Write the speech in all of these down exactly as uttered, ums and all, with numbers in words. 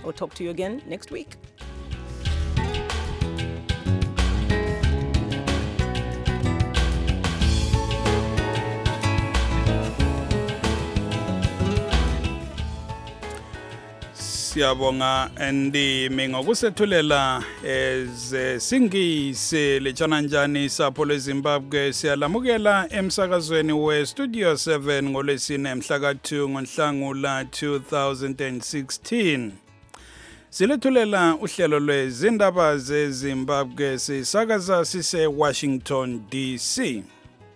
We'll talk to you again next week. Siyabonga Ndimi ngokusethulela eze singisi lechana njani sapho leZimbabwe siyalamukela emsakazweni we Studio seven ngolesine mhla ka two ngoNhlangula two thousand sixteen. Silethulela uhlelo lwezindaba zeZimbabwe sisakaza sise Washington D C.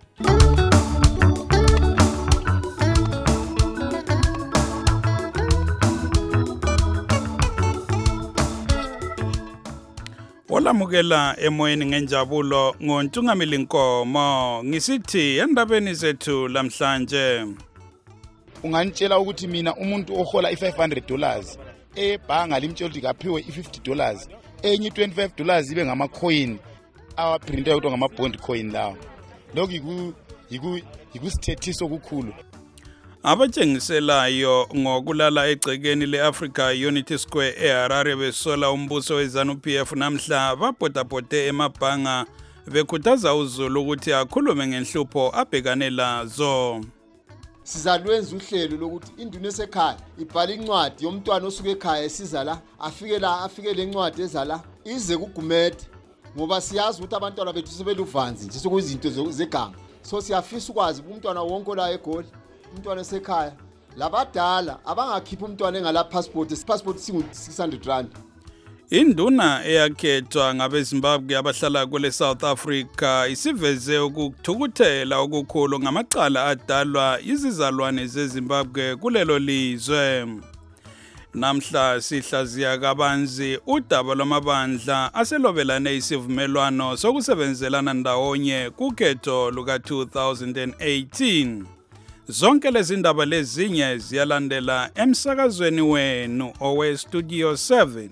Olamukela emoyeni ngenjabulo ngoNtungamili Nkomo ngisithi endabeni zethu lamhlanje. Unganitshela ukuthi mina umuntu ohola i five hundred dollars ebhanga limtshela ukuthi kaphiwe i fifty dollars enye twenty-five dollars ibe ngama coin awaprinta ukuthi ngama bond coin lawo. Lokho yiku yiku yikusithethiso okukhulu. Abatshengiselayo ngokulala egcekeni leAfrica Unity Square eHarare besola umbuso weZanu-P F namhla babhodabhode emabhanga bekhuthaza uZulu ukuthi akhulume ngenhlupho abhekane lazo. Sizalwenza uhlelo lokuthi induna esekhaya ibhala incwadi yomntwana osuke ekhaya esiza la afike la afike lencwadi ezala ize kuGumede ngoba siyazi ukuthi abantwana bethu sebeluvanzi nje sokuyizinto zeganga. So siyafisa ukwazi umntwana wonke la eGoli umntwana esekhaya labadala abangakhipha umntwana engala passport passport singu six hundred rand. Induna eyakhethwa ngabeZimbabwe abahlala kule South Africa isiveze ukuthukuthela okukhulu ngamacala adalwa izizalwane zeZimbabwe kulelo lizwe. Namhla sihlaziya kabanzi udaba lwamabandla aselobelane isivumelwano sokusebenzelana ndawonye kukhetho luka two thousand eighteen. Zonke lezi ndaba lezinye ziyalandela emsakazweni wenu owe Studio seven.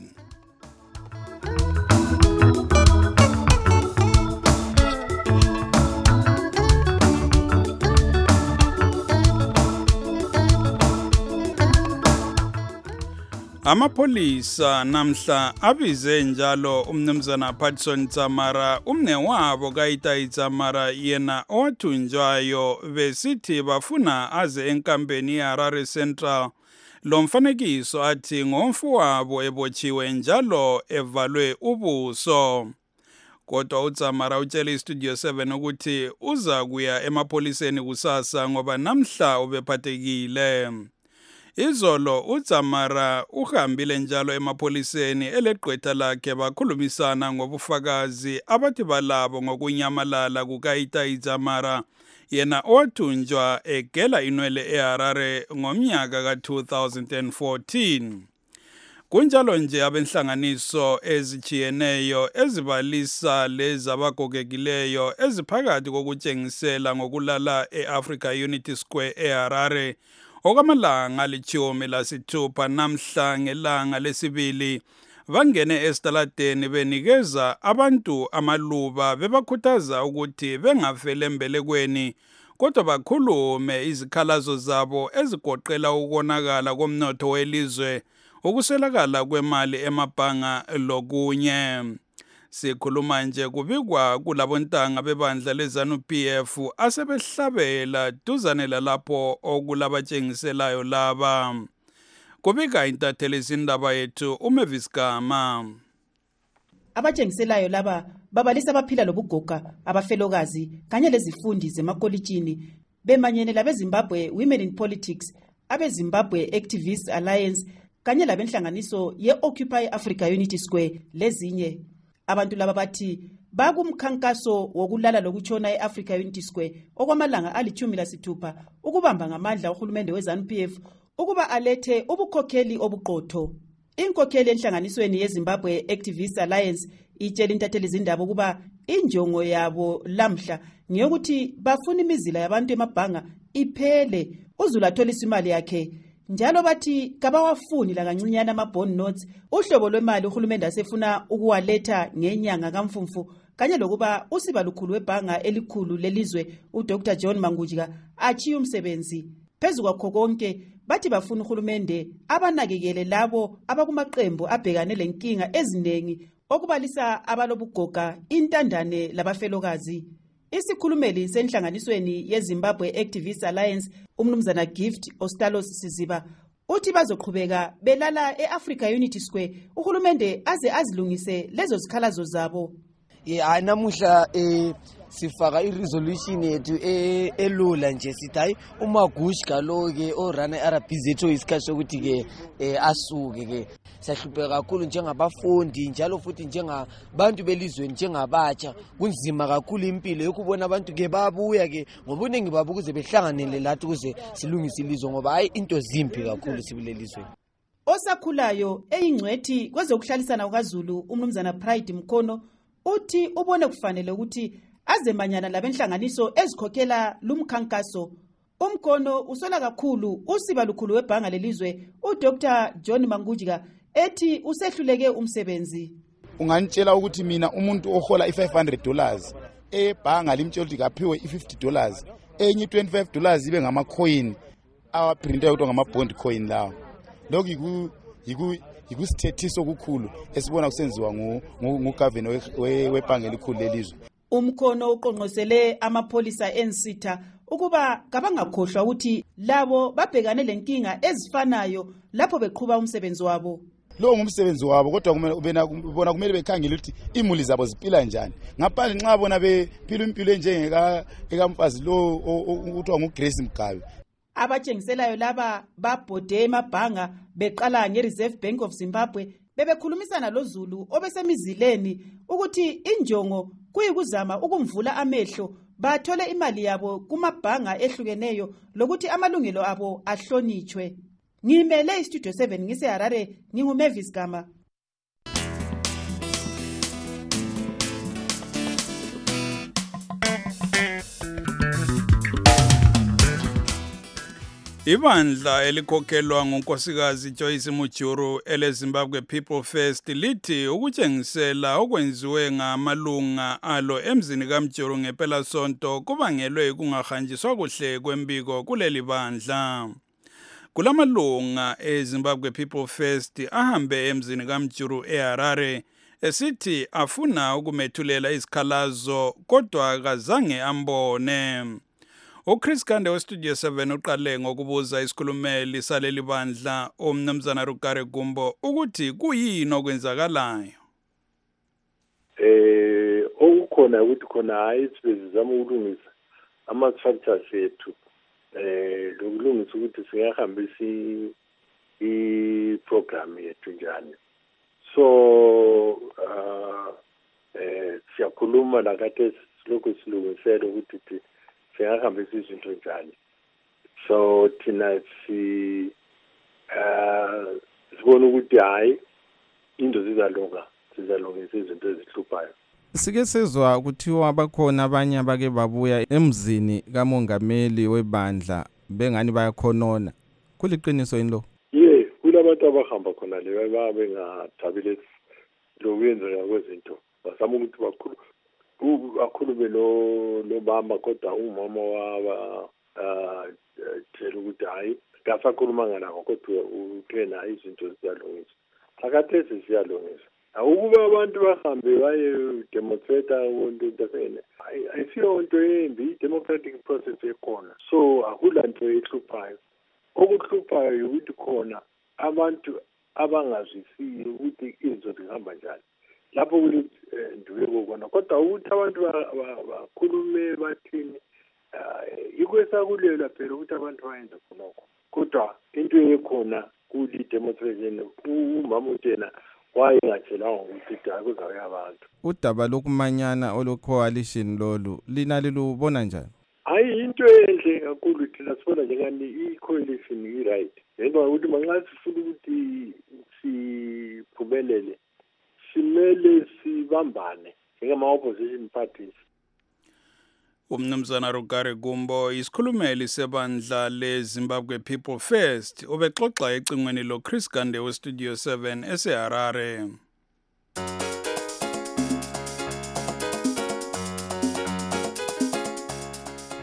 Amapolisa namhla abize njalo umnumzana Patson Tsamara umnewabo kaItai Tsamara yena owathunjwayo besithi bafuna aze enkambeni eHarare Central. Lo mfanekiso athi ngomfowabo ebotshiwe njalo evalwe ubuso. Kodwa uTsamara utshela iStudio seven ukuthi uza kuya emapoliseni kusasa ngoba namhla ubephathekile. Izolo uTsamara uhambile njalo emapoliseni eleqwetha lakhe bakhulumisana ngobufakazi abathi balabo ngokunyamalala kukaItai Tsamara yena owathunjwa egela inwele eHarare ngomnyaka ka two thousand fourteen. Kunjalo nje abenhlanganiso ezijiyeneyo ezibalisa lezabagogekileyo eziphakathi kokutshengisela ngokulala eAfrica Unity Square eHarare okamalanga alithumi lasithupha namhla ngelanga lesibili bangene esitaladeni benikeza abantu amaluba bebakhuthaza ukuthi bengafele embelekweni kodwa bakhulume izikhalazo zabo ezigoqela ukonakala komnotho welizwe ukuswelakala kwemali emabhanga lokunye. Sikhuluma nje kubikwa kulabontanga bebandla leZanu-P F asebehlabela duzane lalapho okulabatshengiselayo laba. Kubika intatheli izindaba yethu uMavis Gama. Abatshengiselayo laba babalisa abaphila lobugoga abafelokazi kanye lezifundi zemakolitshini bemanyene labeZimbabwe Women in Politics, abeZimbabwe Activists Alliance kanye labenhlanganiso ye-Occupy Africa Unity Square lezinye. Abantu laba bathi bakumkhankaso wokulala lokutshona eAfrica Unity Square okwamalanga alithumi lasithupha ukubamba ngamandla uhulumende weZanu-P F ukuba alethe ubukhokheli obuqotho. Inkokheli enhlanganisweni yeZimbabwe Activists Alliance itshela intatheli izindaba ukuba injongo yabo lamhla ngiyokuthi bafuna imizila yabantu emabhanga iphele uZulu atholisa imali yakhe. Njalo bathi kabawafuni la kancinyana ama-bond notes uhlobo lwemali uhulumende asefuna ukuwaletha ngenyanga kaMfumfu kanye lokuba usiba lukhulu webhanga elikhulu lelizwe uDr John Mangujika achiya umsebenzi. Phezu kwakho konke bathi bafuna uhulumende abanakekele labo abakumaqembu abhekane lenkinga eziningi okubalisa abalobugoga, intandane labafelokazi. Isikhulumeli senhlanganisweni yeZimbabwe Activist Alliance, umnumzana Gift Ostalos Siziba, uthi bazoqhubeka belala eAfrica Unity Square uhulumende aze azilungise lezo zikhalazo zabo. Yeah, namuhla eh sifaka iresolution yethu elula nje sithi hayi uMagushi galo ke orana iR B zethu isikhathi sokuthi ke asuke ke siyahlupheka kakhulu njengabafundi njalo futhi njengabantu belizweni njengabatsha kunzima kakhulu impilo yokubona abantu ke babuya ke ngoba uningi babo kuze behlanganele lathi kuze silungise ilizwe ngoba hayi into zimpi kakhulu sibulelizweni. Osakhulayo eyingcwethi kwezokuhlalisana kwaZulu umnumzana Pride Mkhono uthi ubone kufanele ukuthi azemanyana labenhlanganiso ezikhokhela lumkhankaso. Umkhono usola kakhulu usiba lukhulu webhanga lelizwe uDr John Mangujika ethi usehluleke umsebenzi. Unganitshela ukuthi mina umuntu ohola i-five hundred dollars ebhanga limtshela ukuthi kaphiwe i-fifty dollars enye twenty-five dollars ibe ngama-coin awaprinta ukuthi ngama-bond coin lawo. Lokhu yiku yiku yikusithethiso okukhulu esibona kusenziwa ngugavana webhanga elikhulu lelizwe. Umkhono uqonqosele amapholisa ensitha ukuba kabangakhohlwa ukuthi labo babhekane lenkinga ezifanayo lapho beqhuba umsebenzi wabo. Lo ngumsebenzi wabo kodwa kumele ubona kumele bekhangele ukuthi imuli zabo ziphila njani. Ngaphandle nxa bona bephila impilo enjengeka ekamfazi lo ukuthiwa nguGrace Mgabe. Abatshengiselayo laba babhode emabhanga beqala ngeReserve Bank of Zimbabwe bebekhulumisana loZulu obesemizileni ukuthi injongo kuyikuzama ukumvula amehlo bathole imali yabo kumabhanga ehlukeneyo lokuthi amalungelo abo ahlonitshwe. Ngimele iStudio seven ngise Harare, nginguMavis Gama. Ibandla elikhokhelwa ngunkosikazi Joyce Mujuru eleZimbabwe People First lithi ukutshengisela okwenziwe ngamalunga alo emzini kaMjuru ngempela sonto kubangelwe kungahanjiswa kuhle kwembiko kuleli bandla. Kulamalunga eZimbabwe People First ahambe emzini kaMjuru eHarare esithi afuna ukumethulela izikhalazo kodwa kazange ambone. uChris Kande weStudio seven uqale ngokubuza isikhulumeli saleli bandla omnumzana Rugare Gumbo ukuthi kuyini okwenzakalayo. Eh okukhona ukuthi khona hayi sibezama ukulungisa ama structures ethu eh lokulungisa ukuthi singahambisa i program yethu njani. So uh eh siyakhuluma la kade lokho silungisela ukuthi siyahambisa izinto njani. So thina si uh sibona ukuthi hayi into zizalunga sizalungisa izinto ezihluphayo. Sike sezwa kuthiwa bakhona abanye abake babuya emzini kamongameli webandla bengani bayakhonona. Kuliqiniso yini lo? Yeah, kulabantu abahamba khona le babe ngathabile lokuyenzeka kwezinto. Basama ukuthi bakhulu akhulume lo lo mama kodwa umama waba ah tshela ukuthi hayi ngasakhuluma ngakho kodwa uthena izinto ziyalungisa. Akathesi siyalungisa. Ukuba abantu bahambe baye demonstrate umuntu ndafene ayisiyo into embi, democratic process ekhona. So akulanto ehluphayo. Okuhluphayo ukuthi khona abantu abangazwisisi ukuthi izinto zihamba njani. Lapho ukuthi ndiwe kokona kodwa ukuthi abantu bakhulume bathini ikwesa kulela phela ukuthi abantu bayenze khonokho. Kodwa into ekhona kuli demonstration umama utshena wayengatshelanga ukuthi akuzawuya abantu. Udaba lokumanyana olo-coalition lolu lina lilubona njani? Hayi into enhle kakhulu thina sibona njengani i-coalition i-right. Ngenxa ukuthi manxa sifuna ukuthi siphumelele simele sibambane njengama-opposition parties. Umnumzana Rugare Gumbo isikhulumeli sebandla leZimbabwe People First ubexoxa ecingweni loChris Kande weStudio seven eseHarare.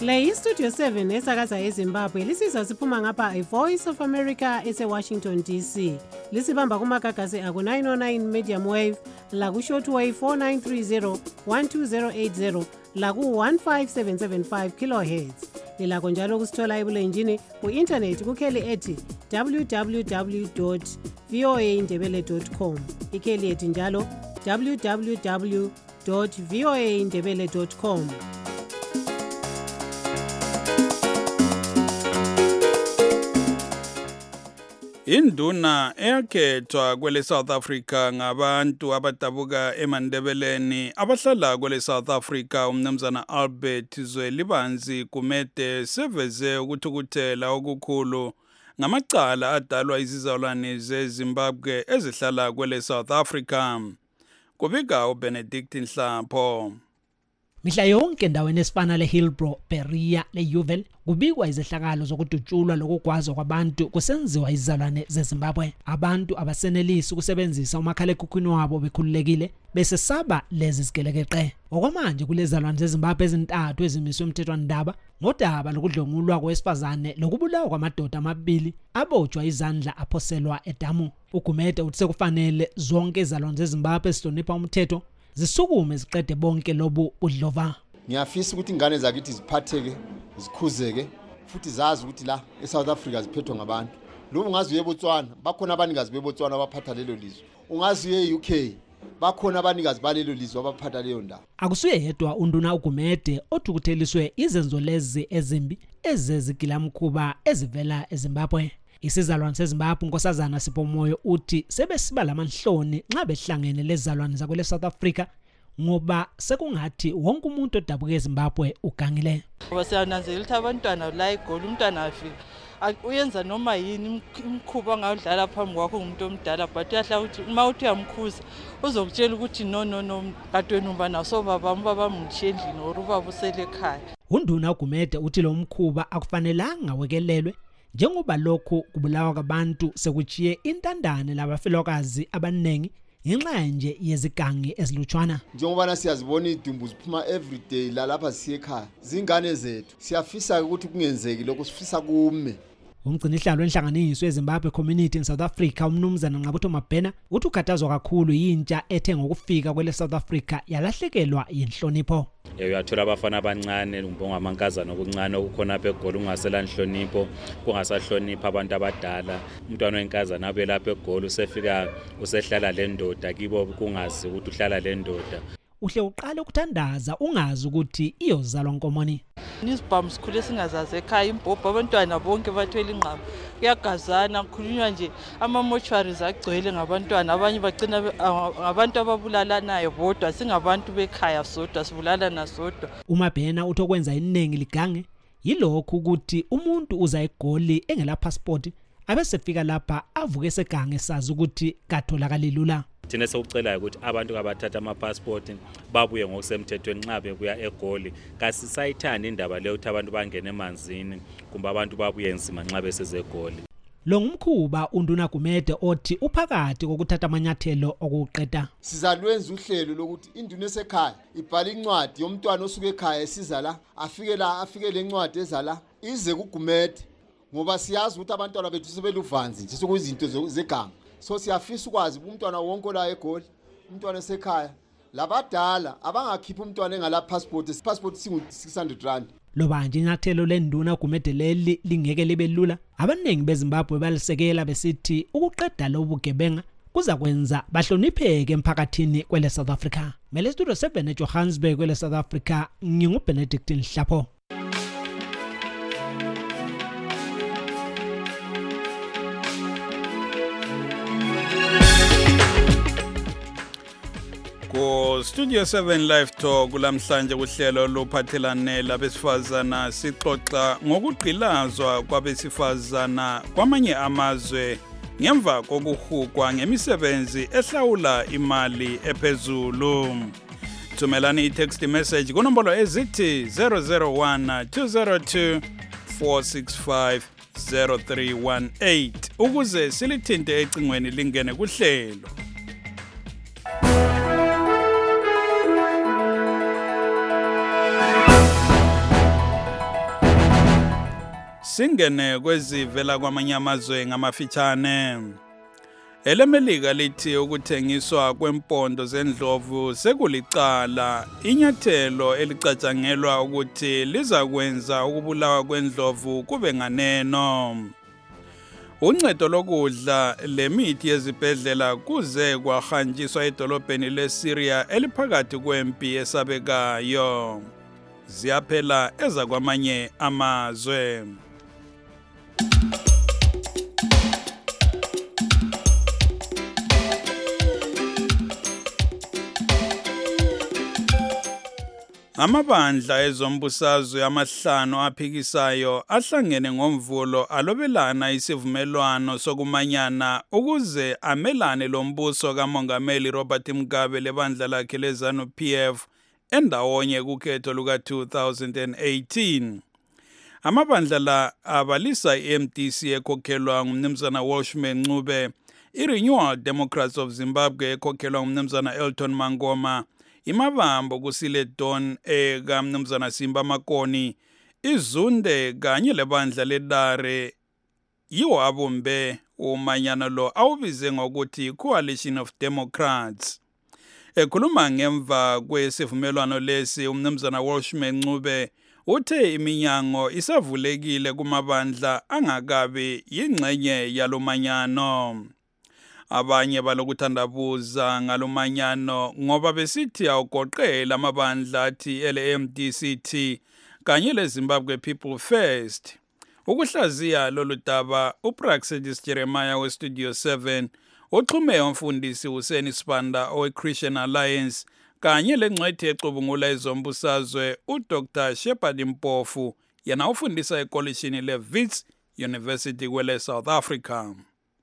Le iStudio seven esakaza eZimbabwe lisiza siphuma ngapha iVoice of America ese-Washington D C. Lisibamba kumagagasi aku nine oh nine medium wave, la ku shortwave four nine three zero one two zero eight zero, la ku one five seven seven five kilohertz. Lilakho njalo kusithola ebulenjini ku-internet kukheli ethi w w w dot v o a ndebele dot com. Ikheli ethi njalo w w w dot v o a ndebele dot com. Induna eyakhethwa kwele South Africa ngabantu abadabuka eMandebeleni abahlala kwele South Africa umnumzana Albert Zwelibanzi Gumede seveze ukuthukuthela okukhulu ngamacala adalwa izizalwane zeZimbabwe ezihlala kwele South Africa. Kubika uBenedict Nhlapho. Mihla yonke endaweni esifana leHillbrow, Berea leUval kubikwa izehlakalo zokudutshulwa lokugwazwa kwabantu kusenziwa izizalwane zeZimbabwe. Abantu abasenelisi ukusebenzisa umakhalekhukhwini wabo bekhululekile bese saba lezi zigelekeqe. Okwamanje kulezizalwane zeZimbabwe ezintathu ezimiswe umthethwandaba ngodaba lokudlongulwa kwesifazane lokubulawa kwamadoda amabili abotshwa izandla aphoselwa edamu. Ugumede uthi sekufanele zonke izizalwane zeZimbabwe ezihlonipha umthetho zisukume ziqede bonke lobu udlova. Ngiyafisa ukuthi ingane zakithi ziphatheke, zikhuzeke, futhi zazi ukuthi la eSouth Africa ziphethwe ngabantu. Lobu ungazi yeBotswana, bakhona abanikazi beBotswana abaphatha lelo lizwe. Ungazi ye-U K, bakhona abanikazi balelo lizwe abaphatha leyo ndawo. Akusuye yedwa unduna uGumede othukutheliswe izenzo lezi ezimbi ezezigilamkhuba ezivela eZimbabwe. Isizalwane seZimbabwe uNkosazana Siphomoyo uthi sebesiba lamanhloni nxa behlangene lezizalwane zakwele South Africa ngoba sekungathi wonke umuntu odabuka eZimbabwe ugangile. Ngoba siyananzela ukuthi abantwana la eGoli umntwana afika uyenza noma yini imkhuba ngawudlala phambi kwakho umuntu omdala but uyahla ukuthi uma uthi uyamkhuza uzokutshela ukuthi no no no katweni umbana so baba mbaba mngishendlini orubaba usele ekhaya. Unduna uGumede uthi lo mkhuba akufanelanga wekelelwe njengoba lokho kubulawa kwabantu sekuchiye intandane labafelokazi abanengi ngenxa nje yezigangi ezilutshwana. Njengoba siyazibona idumbu ziphuma every day la lapha siye ekhaya zingane zethu siyafisa ukuthi kungenzeki lokho sifisa kume. Umgcinihlalo wenhlanganiso eZimbabwe Community in South Africa umnumzana Ngqabutho Mabhena uthi ukhathazwa kakhulu yintsha ethe ngokufika kwele South Africa yalahlekelwa yinhlonipho. Uyathola abafana abancane ngamankazana okuncane okukhona apha eGoli ungasela inhlonipho kungasahlonipha abantu abadala. Umntwana wenkazana abe lapha eGoli usefika usehlala le ndoda kibo kungazi ukuthi uhlala le ndoda. Uhle uqale ukuthandaza ungazi ukuthi iyozalwa nkomoni. Nisibhamu sikhule singazazi ekhaya imbobho abantwana bonke bathwele ingqaba kuyagazana kukhulunywa nje ama-mortuaries agcwele ngabantwana abanye bagcina ngabantu ababulalanayo bodwa singabantu bekhaya sodwa sibulalana sodwa. uMabhena uthi okwenza iningi ligange yilokho ukuthi umuntu uza eGoli engela passport abesefika lapha avuke segange sazi ukuthi katholakala lula. Thina sewucela ukuthi abantu abathatha ama passport babuye ngokusemthethweni nxa bekuya eGoli kasisayithanda indaba leyo ukuthi abantu bangene emanzini kumbe abantu babuye enzima nxa besezegoli. Lo ngumkhuba unduna Gumede othi uphakathi kokuthatha amanyathelo okuqeda. Sizalwenza uhlelo lokuthi induna esekhaya ibhala incwadi yomntwana osuke ekhaya esiza la afike la afike lencwadi ezala ize kuGumede ngoba siyazi ukuthi abantwana bethu sebeluvanzi nje sokuyizinto zeganga. So siyafisa ukwazi umntwana wonke la eGoli umntwana esekhaya labadala abangakhipha umntwana engala passport passport singu six hundred rand. Loba nje inyathelo lenduna Gumede leli lingeke libe lula abanengi beZimbabwe balisekela besithi ukuqeda lobugebenga kuza kwenza bahlonipheke emphakathini kwele South Africa. Mele Studio seven eJohannesburg kwele South Africa nginguBenedict Nhlapho. Ku Studio seven Live Talk kulamhlanje kuhlelo lophathelane labesifazana sixoxa ngokugqilazwa kwabesifazana kwamanye amazwe ngemva kokuhugwa ngemisebenzi ehlawula imali ephezulu. Thumelani i-text message kunombolo ezithi zero zero one two zero two four six five zero three one eight ukuze silithinte ecingweni lingene kuhlelo. Singene kwezivela kwamanye amazwe ngamafitshane. EleMelika lithi ukuthengiswa kwempondo zendlovu sekulicala, inyathelo elicatshangelwa ukuthi lizakwenza ukubulawa kwendlovu kube nganeno. Uncedo lokudla lemithi yezibhedlela kuze kwahanjiswa edolobheni leSyria eliphakathi kwempi esabekayo. Ziyaphela ezakwamanye amazwe. Amabandla ezombusazwe amahlanu aphikisayo ahlangene ngomvulo alobelana isivumelwano sokumanyana ukuze amelane lombuso kaMongameli Robert Mugabe lebandla lakhe leZANU-P F endawonye kukhetho luka two thousand eighteen. Amabandla la abalisa i-M D C ekhokhelwa ngumnumzana Welshman Ncube, i-Renewal Democrats of Zimbabwe ekhokhelwa ngumnumzana Elton Mangoma, imabambo kusile Don eka mnumzana Simba Makoni, izunde kanye lebandla ledare yiwo abombe umanyano lo awubize ngokuthi Coalition of Democrats. Ekhuluma ngemva kwesivumelwano lesi umnumzana Welshman Ncube uthe iminyango isavulekile kumabandla angakabe yingxenye yalomanyano. Abanye balokuthandabuza ngalomanyano ngoba besithi awugoqela amabandla athi ele-M D C T kanye leZimbabwe People First. Ukuhlaziya lolu daba uPraxedis Jeremiah weStudio seven uxhume umfundisi Hussein Sibanda owe-Christian Alliance kanye lengcwethi ecubungula ezombusazwe uDr Shepard Mpofu yena ufundisa ekolishini leWits University kwele South Africa.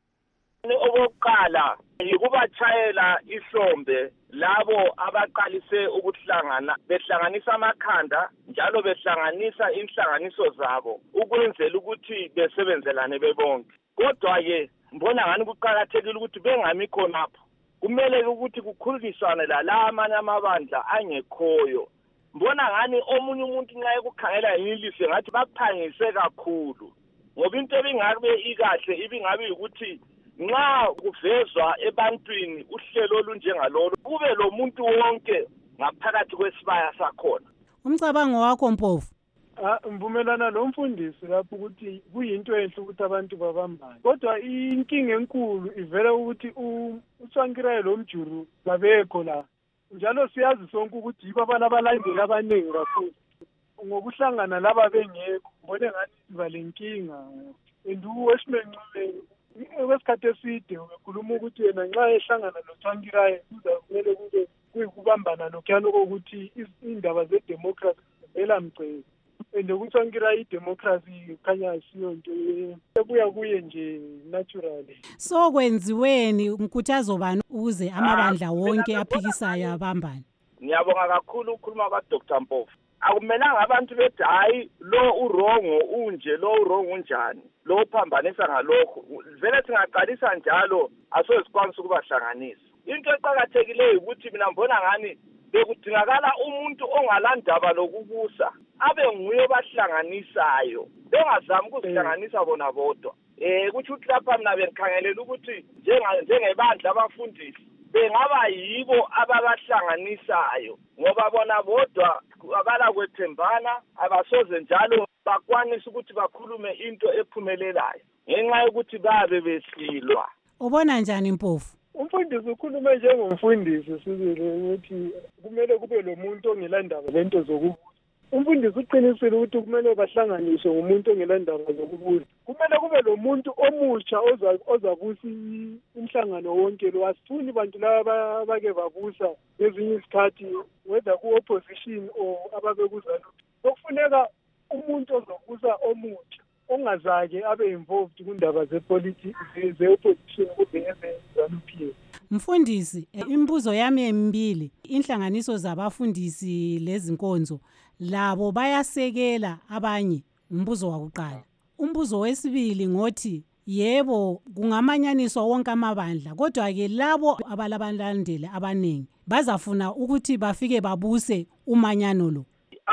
Okokuqala yikubatshayela ihlombe labo abaqalise ukuhlangana behlanganisa amakhanda njalo behlanganisa inhlanganiso zabo ukwenzela ukuthi besebenzelane bebonke. Kodwa ke mbona ngani kuqhakathekile ukuthi bengami khonapho. Kumele ukuthi kukhululiswane la lamanye amabandla angekhoyo. Mbona ngani omunye umuntu nxa ekukhangela yilise ngathi baphangise kakhulu. Ngoba into ebingabe ikahle ibingabe ukuthi nxa kuvezwa ebantwini uhlelo olunjengalolu kube lo muntu wonke ngaphakathi kwesibaya sakhona. Umcabango wakho Mpofu? Ah, mvumelana lo mfundisi lapho ukuthi kuyinto enhle ukuthi abantu babambane. Kodwa inkinga enkulu ivela ukuthi uSwankirayo lo mjuru babekho la. Njalo siyazi sonke ukuthi yibo abalabalandeli abaningi kakhulu. Ngokuhlangana laba bengekho mbone ngathi balenkinga. Enduweshme Ncube wesikhathi eside ukhuluma ukuthi yena nxa ehlangana noSwankirayo kuzamele kube kuyikubambana nokhalo ukuthi indaba zedemocracy vela mcebo. Ende kuSwankirayo idemocracy khanya asiyo into ebuya kuye nje naturally. So kwenziweni unkuthazo bani ukuze amabandla wonke aphikisayo abambane? Ngiyabonga kakhulu ukukhuluma kwaDr Mpofu. Akumelanga abantu bethi hayi lo urongo unje lo urongo unjani lo phambanisa ngalokho vele singaqalisa njalo asosikwanisa ukubahlanganisa. Into eqhakathekileyo ukuthi mina mbona ngani bekudingakala umuntu ongalandaba lokubusa abe nguye obahlanganisayo bengazami ukuzihlanganisa bona bodwa. Eh kuthi uthi lapha mina bengikhangelela ukuthi njengebandla abafundisi bengaba yibo ababahlanganisayo ngoba bona bodwa abala kwethembana abasoze njalo bakwanisa ukuthi bakhulume into ephumelelayo ngenxa yokuthi babe besilwa. Ubona njani Mpofu? Umfundisi ukhulume njengomfundisi sizile ukuthi kumele kube lo muntu ongelandaba lento zokubusa. Umfundisi uqinisile ukuthi kumele bahlanganiswe ngumuntu ongelandaba zokubusa. Kumele kube lo muntu omutsha ozabusa umhlangano wonke lo. Asifuni bantu laba bake babusa ngezinye isikhathi whether ku-opposition or ababekuzana. Okufuneka umuntu ozobusa omutsha ongazake abe involved kundaba zepolitics ze-opposition kumbe ezeZANU-P F. Mfundisi, imibuzo yami emibili, inhlanganiso zabafundisi lezinkonzo labo bayasekela abanye. Umbuzo wakuqala. Umbuzo wesibili ngothi yebo kungamanyaniswa wonke amabandla kodwa ke labo abalabalandeli abaningi bazafuna ukuthi bafike babuse umanyano lo.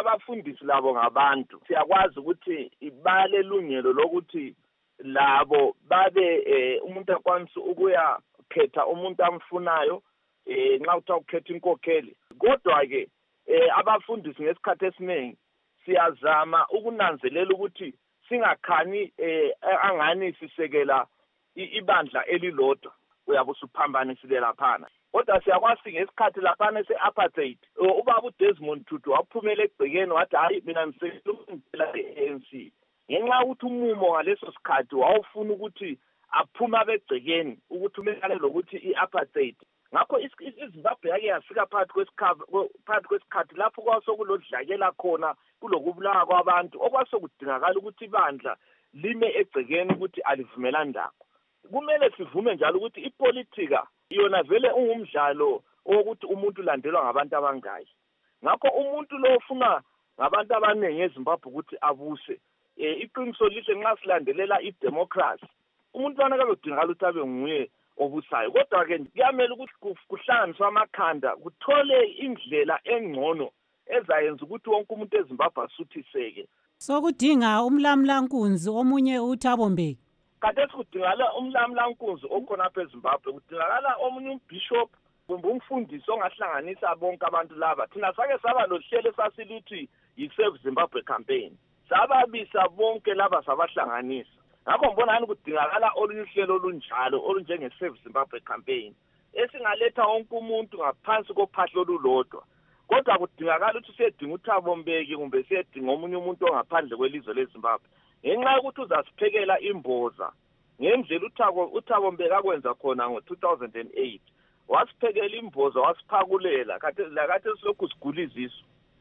abafundisi labo ngabantu siyakwazi ukuthi ibale lungelo lokuthi labo babe eh, umuntu akwanisa ukuya khetha umuntu amfunayo eh nxa utha ukhetha inkokheli kodwa ke eh, abafundisi ngesikhathi esiningi siyazama ukunanzelela ukuthi singakhani eh, angani sisekela ibandla elilodwa uyabe usuphambanisile laphana kodwa siyakwazi ngesikhathi laphana se-apartheid ubaba uDesmond Tutu waphumela egcekeni wathi hayi mina ngisekela i-A N C ngenxa ukuthi umumo ngaleso sikhathi wawufuna ukuthi aphuma begcekeni ukuthi umelane lokuthi i-apartheid ngakho iZimbabwe yake yafika phakathi kwesikhathi phakathi kwesikhathi lapho kwasokulodlakela khona kulokubulawa kwabantu okwasokudingakala ukuthi ibandla lime egcekeni ukuthi alivumela ndaba kumele sivume njalo ukuthi ipolitika yona vele ungumdlalo wokuthi umuntu ulandelwa ngabantu abangayi ngakho umuntu lo ufuna ngabantu abaningi eZimbabwe ukuthi abuse eh iqiniso lihle nxa silandelela idemocracy umuntu wona kazodingakala ukuthi abe nguye obusayo kodwa ke kuyamela ukuthi kuhlanganiswe amakhanda kuthole indlela engcono ezayenza ukuthi wonke umuntu eZimbabwe asuthiseke sokudinga umlamlankunzi omunye uThabo Mbeki kade sikudingala umlamlankunzi okhona apha eZimbabwe kudingakala omunye umbishop kumbe umfundisi ongahlanganisa bonke abantu laba thina sake saba lohlelo sasilithi yi-Save Zimbabwe campaign sababisa bonke laba sabahlanganisa ngakho ngibona kudingakala olunye uhlelo olunjalo olunjenge-Save Zimbabwe campaign esingaletha wonke umuntu ngaphansi kophahlo olulodwa kodwa kudingakala ukuthi siyedinga uThabo Mbeki kumbe siyedinga omunye umuntu ongaphandle kwelizwe leZimbabwe ngenxa yokuthi uzasiphekela imboza ngendlela uThabo uThabo Mbeki akwenza khona ngo-two thousand eight wasiphekela imboza wasiphakulela kade lakade silokhu sigula izisu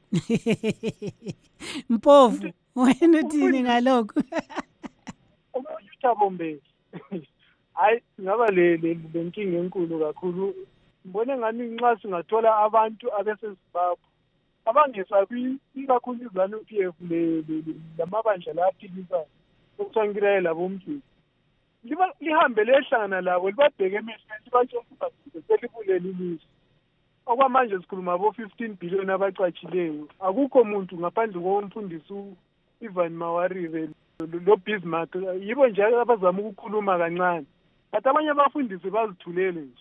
Mpofu wena uthini ngalokho Omunye uThabo Mbeki hayi ngaba le lenkinga enkulu kakhulu ngibone ngani nxa singathola abantu abeseZimbabwe abangesabi ikakhulu izanu P F le lamabandla laphikisa ukuthankira labo umkhizi liba lihambe lehlangana labo libabheke emehlweni libatshela ukuthi selibulele ilizwe okwamanje sikhuluma abo fifteen billion abacatshileyo akukho muntu ngaphandle komfundisi uIvan Mawarire lo Bismarck yibo nje abazama ukukhuluma kancane kanti abanye abafundisi bazithulele nje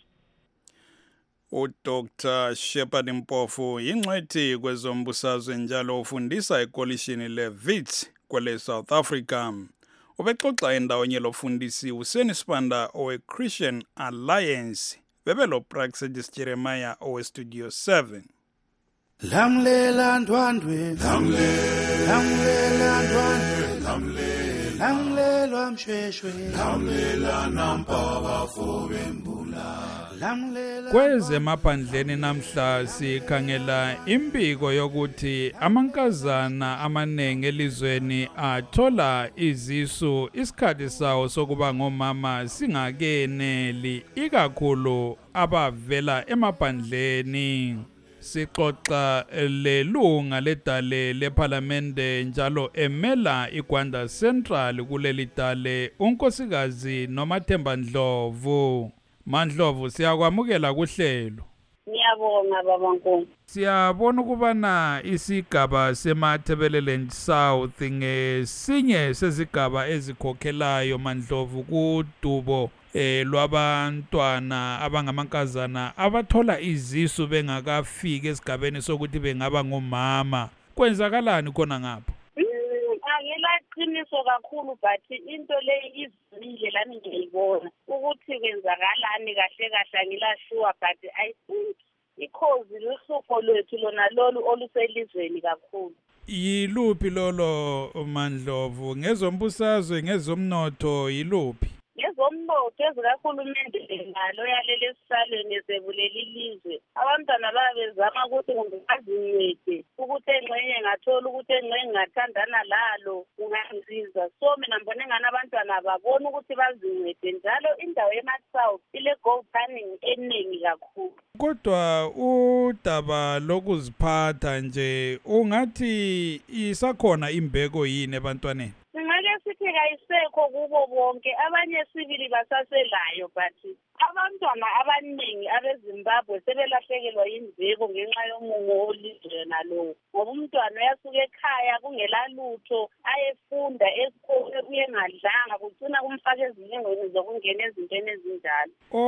uDoctor Shepard Mpofu yingcwethi kwezombusazwe njalo ufundisa ekolishini leWits kwele South Africa ubexoxa endawonye lofundisi uSeni Sibanda owe Christian Alliance bebelo Praxedis Jeremiah owe Studio seven Lamlela ndwandwe lamlela ndwandwe lamlela lamlela mshweshwe lamlela nampaka fobembula kwezemaphandleni namhla sikhangela impiko yokuthi amankazana amaningi elizweni athola izisu isikhathi sawo sokuba ngomama singakeneli ikakhulu abavela emaphandleni sixoxa lelunga ledale leParliamente njalo emela iGwanda Central kuleli dale unkosikazi Nomathemba Ndlovu Mandlovu siyakwamukela kuhlelo. Ngiyabonga baba Nkosi. Siyabona ukubana isigaba seMathebeleland South ngesinye sezigaba ezikhokhelayo Mandlovu kudubo eh lwabantwana abangamankazana abathola izisu bengakafiki esigabeni sokuthi bengaba ngomama. Kwenzakalani khona ngapha? Qiniso kakhulu but into le izimile lami ngiyibona ukuthi kwenzakalani kahle kahle angilashuwa but I think ikhozi luhlupho lwethu lona lolu oluselizweni kakhulu. Yiluphi lolo Mandlovu ngezombusazwe ngezomnotho yiluphi? Ngezomnotho ezikahulumende ngalo yalele sisalweni ezebuleli ilizwe abantwana babezama ukuthi kungazincede ukuthi engxenye ngathola ukuthi engxenye ngathandana lalo ungangisiza so mina ngibone ngani abantwana babona ukuthi bazincede njalo indawo emaSouth ile gold farming eningi kakhulu kodwa udaba lokuziphatha nje ungathi isakhona imbeko yini ebantwaneni? Ngake sithi ukuthi kayisekho kubo bonke abanye sibili basaselayo but abantwana abaningi abeZimbabwe sebelahlekelwa yimveko ngenxa yomungo olizwe nalowo ngoba umntwana uyasuka ekhaya kungela lutho ayefunda esikole uyengadlanga kugcina kumfaka ezilingweni zokungena ezintweni ezinjalo.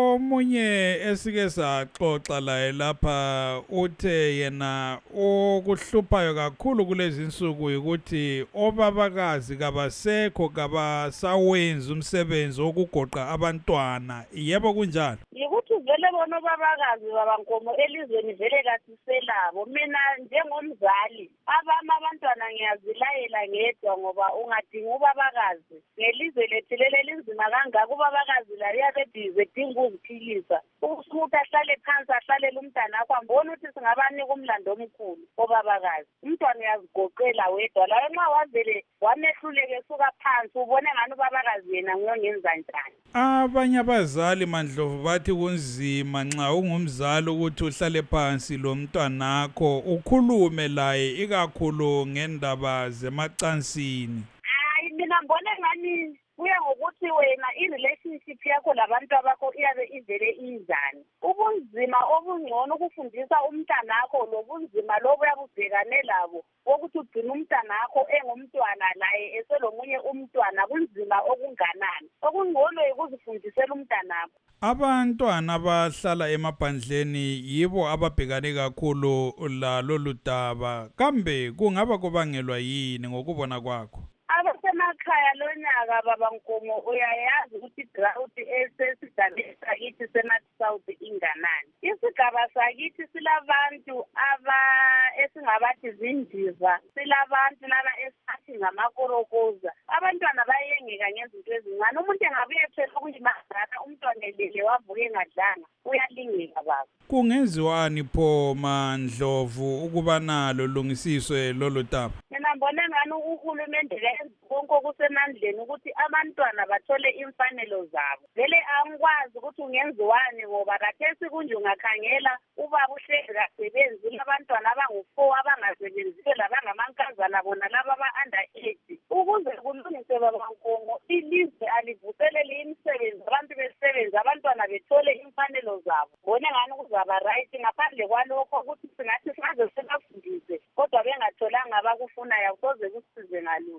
Omunye esike saxoxa laye lapha uthe yena okuhluphayo kakhulu kulezi insuku ukuthi obabakazi kabasekho kabasawenza umsebenzi wokugoqa abantwana. Yebo kunjalo? Yikuthi vele bona babakazi babankomo elizweni vele kasiselabo. Mina njengomzali abami abantwana ngiyazilayela ngedwa ngoba ungadinga ubabakazi ngelizwe lethu lele linzima kangaka ubabakazi la uyabebhizi edinga ukuziphilisa ukuthi ahlale phansi ahlalele umntwana akho ambona ukuthi singabanika umlando omkhulu obabakazi umntwana uyazigoqela wedwa la nxa wavele wamehluleke suka phansi ubone ngani ubabakazi yena ngiyongenza njani. Abanye abazali Mandlovu bathi kunzima nxa ungumzali ukuthi uhlale phansi lo mntwanakho ukhulume laye ikakhulu ngendaba zemacansini. Hayi mina ngibone ngani kuya ngokuthi wena i-relationship yakho labantu bakho iyabe ivele injani. Ubunzima obungcono ukufundisa umntanakho lobunzima lobu uyabubhekane labo ukuthi ugcina umntanakho engumntwana laye eselomunye umntwana kunzima okunganani. Okungcono ukuzifundisela umntanakho. Abantwana abahlala emaphandleni yibo ababhekane kakhulu lalolu daba. Kambe kungaba kubangelwa yini ngokubona kwakho? Abasemakhaya lonyaka babankomo uyayazi ukuthi drought esesigabeni sakithi seNorth South inganani. Isigaba sakithi silabantu aba esingabathi zindiza, silabantu laba esithi ngamakorokoza. Abantwana bayengeka ngezinto ezincane. Umuntu engabuye ethele ukuyimazana umntwana elele wavuka engadlanga uyalingeka baba. Kungenziwani pho Mandlovu ukuba nalo lungisiswe lolu daba? Mina ngibona ngani uhulumende kenza konke okusemandleni ukuthi abantwana bathole imfanelo zabo. Vele angikwazi ukuthi ungenziwani ngoba kathesi kunje ungakhangela ubaba uhlezi kasebenzi abantwana abangu-four abangasebenziyo labangamankazana bona laba aba-under eight. Ukuze kulungiswe babankomo ilizwe alivuselele imisebenzi abantu besebenzi abantwana bethole imfanelo zabo. Ngibone ngani kuzaba right ngaphandle kwalokho ukuthi singathi saze sibafundise kodwa bengatholanga abakufunayo soze kusize ngalutho.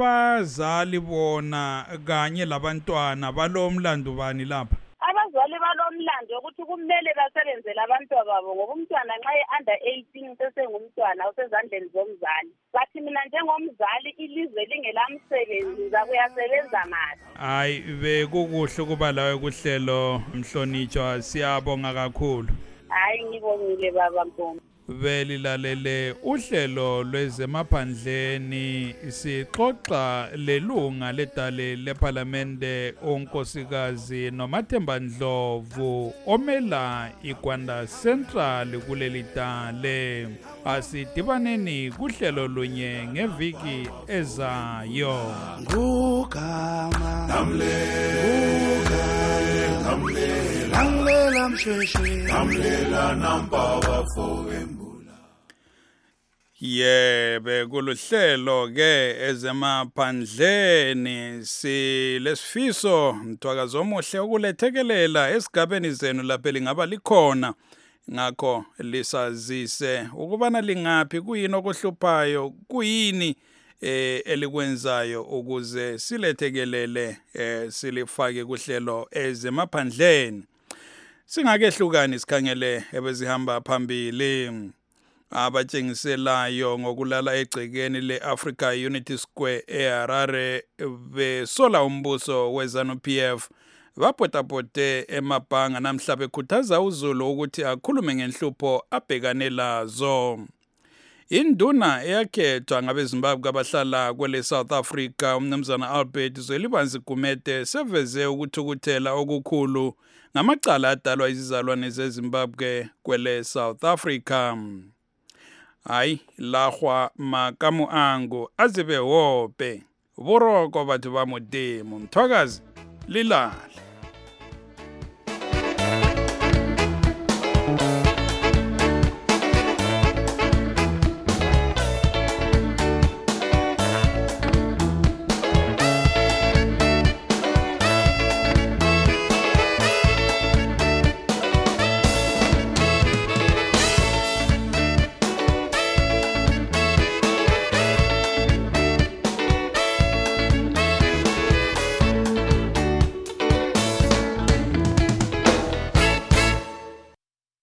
Abazali bona kanye labantwana balomlando bani lapha? Abazali balomlando ukuthi kumele basebenzele abantwana babo ngoba umntwana nxa e-under eighteen sesengumntwana usezandleni zomzali. Bathi mina njengomzali ilizwe lingelamsebenzi ngizakuyasebenza mali. Hayi bekukuhle ukuba lawe kuhlelo Mhlonitshwa siyabonga kakhulu. Hayi ngibongile baba Mpumi. Belilalele uhlelo lwezemaphandleni sixoxa lelunga ledale leParlamente unkosikazi Nomathemba Ndlovu omela iGwanda Central kuleli dale. Asidibaneni kuhlelo lunye ngeviki ezayo. Ngugama namle namle namle lamsheshwe namlela nampaba fogembu. Yebe kuluhlelo ke ezemaphandleni silesifiso mthwakazi omuhle ukulethekelela esigabeni zenu lapha lingaba likhona ngakho lisazise ukubana lingapi kuyini okuhluphayo kuyini eh elikwenzayo ukuze silethekelele eh silifake kuhlelo ezemaphandleni. Singakehlukani sikhangele ebezihamba phambili abatshengiselayo ngokulala egcekeni le-Africa Unity Square eHarare besola umbuso we-ZANU-P F bapotapote emabhanga namhla bekhuthaza uZulu ukuthi akhulume ngenhlupho abhekane lazo. Induna eyakhethwa ngabeZimbabwe abahlala kwele South Africa umnumzana Albert Zwelibanzi Gumede seveze ukuthukuthela okukhulu ngamacala adalwa izizalwane zeZimbabwe kwele South Africa. Hayi lahwa makamu angu azibe wope boroko batho ba modimo mthwakazi lilale.